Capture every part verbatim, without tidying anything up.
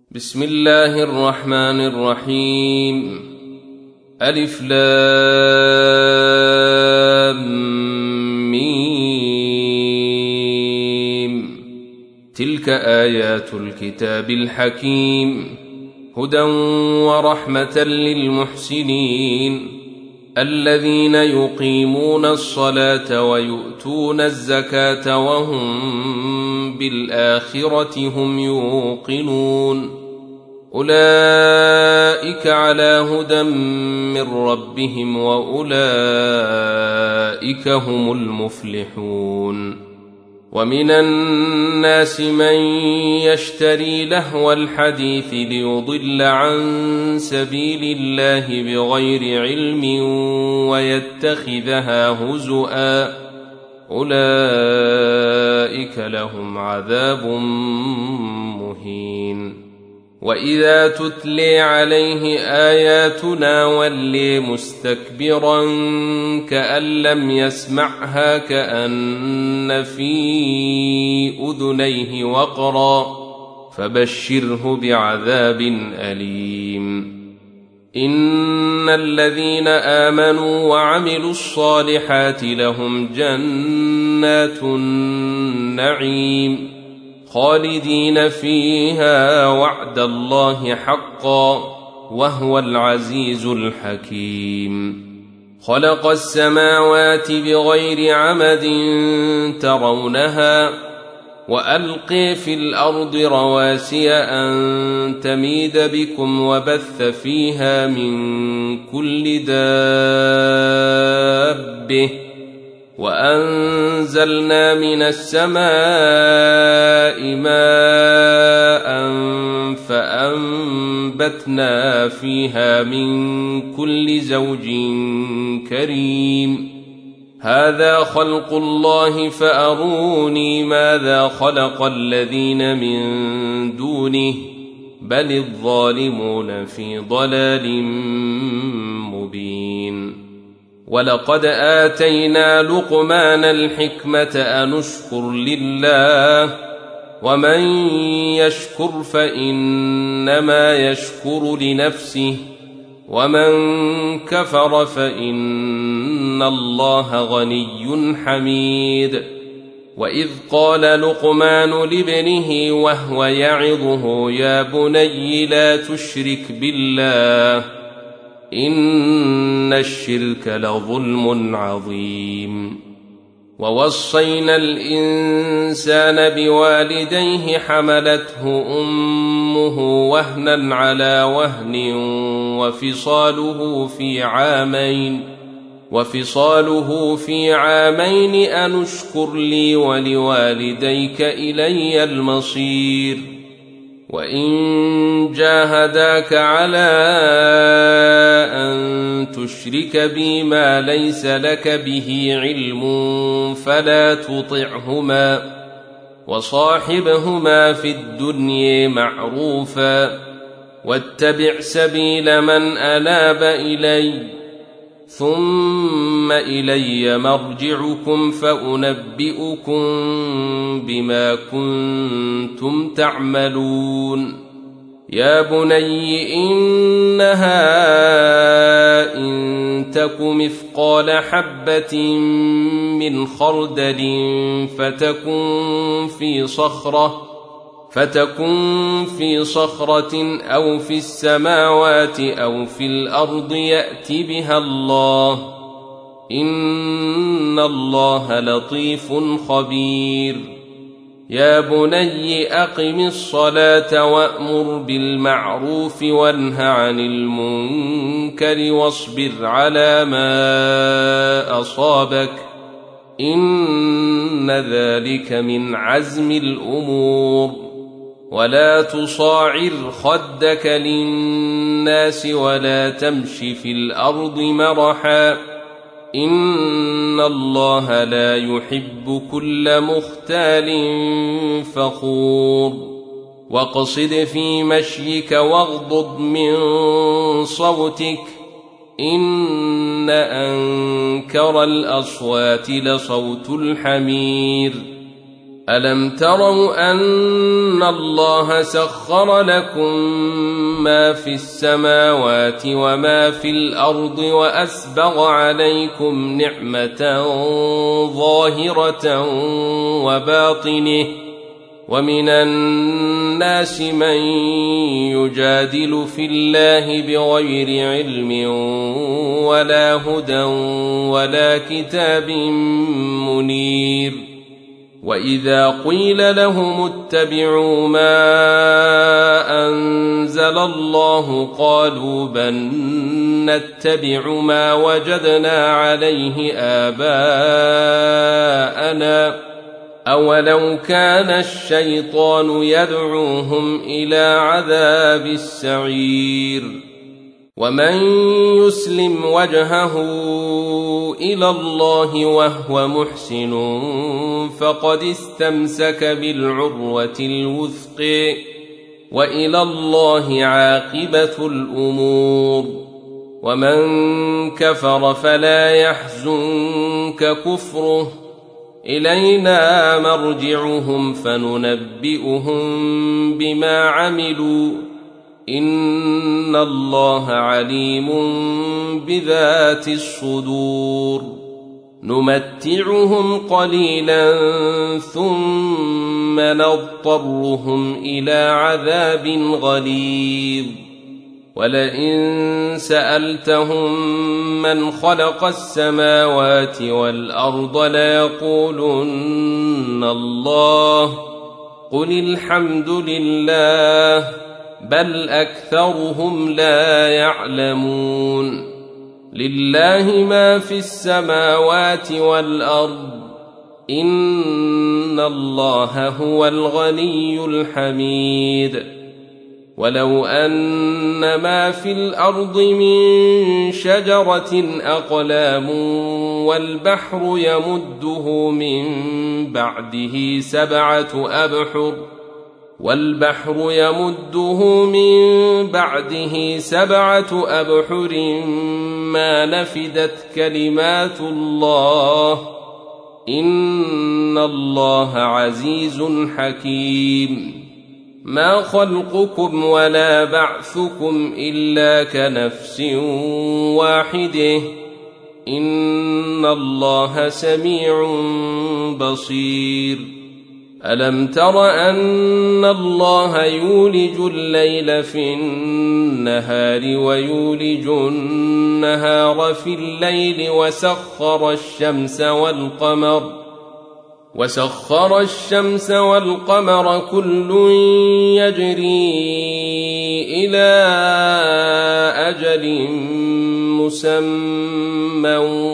بسم الله الرحمن الرحيم. ألف لام ميم. تلك آيات الكتاب الحكيم هدى ورحمة للمحسنين الذين يقيمون الصلاة ويؤتون الزكاة وهم بالآخرة هم يوقنون أولئك على هدى من ربهم وأولئك هم المفلحون. ومن الناس من يشتري لهو الحديث ليضل عن سبيل الله بغير علم ويتخذها هزؤا أولئك لهم عذاب مهين. وإذا تتلي عليه آياتنا ولي مستكبرا كأن لم يسمعها كأن في أذنيه وقرا فبشره بعذاب أليم. إن الذين آمنوا وعملوا الصالحات لهم جنات النعيم خالدين فيها وعد الله حقا وهو العزيز الحكيم. خلق السماوات بغير عمد ترونها وألقي في الأرض رواسي أن تميد بكم وبث فيها من كل دابة وأنزلنا من السماء ماء فأنبتنا فيها من كل زوج كريم. هذا خلق الله فأروني ماذا خلق الذين من دونه بل الظالمون في ضلال مبين. ولقد آتينا لقمان الحكمة أن اشكر لله ومن يشكر فإنما يشكر لنفسه ومن كفر فإن الله غني حميد. وإذ قال لقمان لابنه وهو يعظه يا بني لا تشرك بالله إن الشرك لظلم عظيم. ووصينا الإنسان بوالديه حملته أمه وهنا على وهن وفصاله في عامين وفصاله في عامين أن اشكر لي ولوالديك إلي المصير. وإن جاهداك على أن تشرك بي ما ليس لك به علم فلا تطعهما وصاحبهما في الدنيا معروفا واتبع سبيل من أناب إلي ثم إلي مرجعكم فأنبئكم بما كنتم تعملون. يا بني إنها إن تك مثقال حبة من خردل فتكن في صخرة فتكن في صخرة أو في السماوات أو في الأرض يأت بها الله إن الله لطيف خبير. يا بني أقم الصلاة وأمر بالمعروف وانه عن المنكر واصبر على ما أصابك إن ذلك من عزم الأمور. ولا تصاعر خدك للناس ولا تمش في الأرض مرحا إن الله لا يحب كل مختال فخور. واقصد في مشيك واغضض من صوتك إن أنكر الأصوات لصوت الحمير ألم تروا أن الله سخر لكم ما في السماوات وما في الأرض وأسبغ عليكم نعمة ظاهرة وباطنة ومن الناس من يجادل في الله بغير علم ولا هدى ولا كتاب منير وإذا قيل لهم اتبعوا ما أنزل الله قالوا بل نتبع ما وجدنا عليه آباءنا أولو كان الشيطان يدعوهم إلى عذاب السعير ومن يسلم وجهه إلى الله وهو محسن فقد استمسك بالعروة الوثق وإلى الله عاقبة الأمور ومن كفر فلا يحزنك كفره إلينا مرجعهم فننبئهم بما عملوا إن الله عليم بذات الصدور نمتعهم قليلا ثم نضطرهم إلى عذاب غليظ ولئن سألتهم من خلق السماوات والأرض ليقولن الله قل الحمد لله بل أكثرهم لا يعلمون لله ما في السماوات والأرض إن الله هو الغني الحميد ولو أن ما في الأرض من شجرة أقلام والبحر يمده من بعده سبعة أبحر والبحر يمده من بعده سبعة أبحر ما نفدت كلمات الله إن الله عزيز حكيم ما خلقكم ولا بعثكم إلا كنفس واحدة إن الله سميع بصير ألم تر أن الله يولج الليل في النهار ويولج النهار في الليل وسخر الشمس والقمر وسخر الشمس والقمر كل يجري إلى أجل مسمى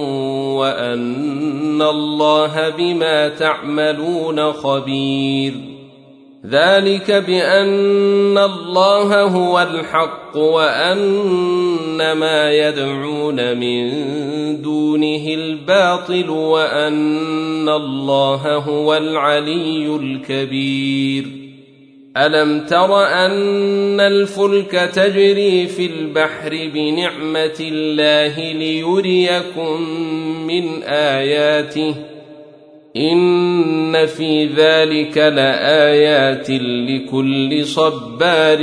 وأن الله بما تعملون خبير ذلك بأن الله هو الحق وأن ما يدعون من دونه الباطل وأن الله هو العلي الكبير ألم تر أن الفلك تجري في البحر بنعمة الله ليريكم من آياته إن في ذلك لآيات لكل صبار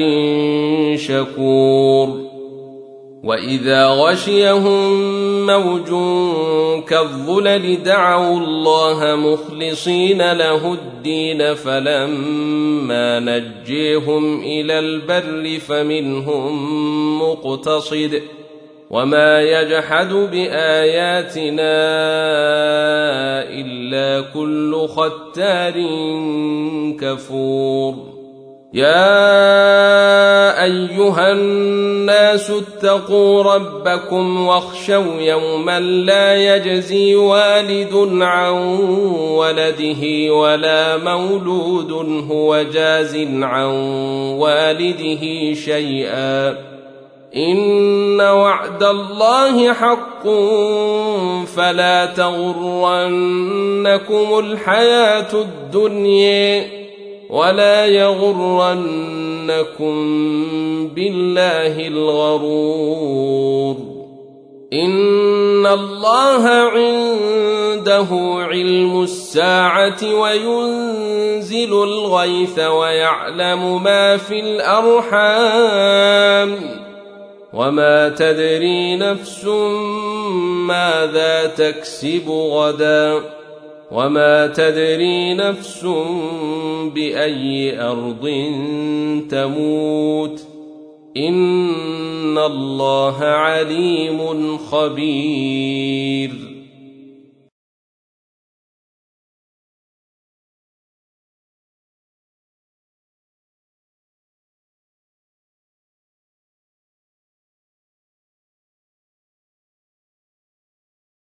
شكور وإذا غشيهم موج كالظلل دعوا الله مخلصين له الدين فلما نجيهم إلى البر فمنهم مقتصد وما يجحد بآياتنا إلا كل ختار كفور يا أيها الناس اتقوا ربكم واخشوا يوما لا يجزي والد عن ولده ولا مولود هو جاز عن والده شيئا إن وعد الله حق فلا تغرنكم الحياة الدنيا ولا يغرنكم بالله الغرور إن إن الله عنده علم الساعة وينزل الغيث ويعلم ما في الأرحام وما تدري نفس ماذا تكسب غدا وما تدري نفس بأي أرض تموت إن الله عليم خبير.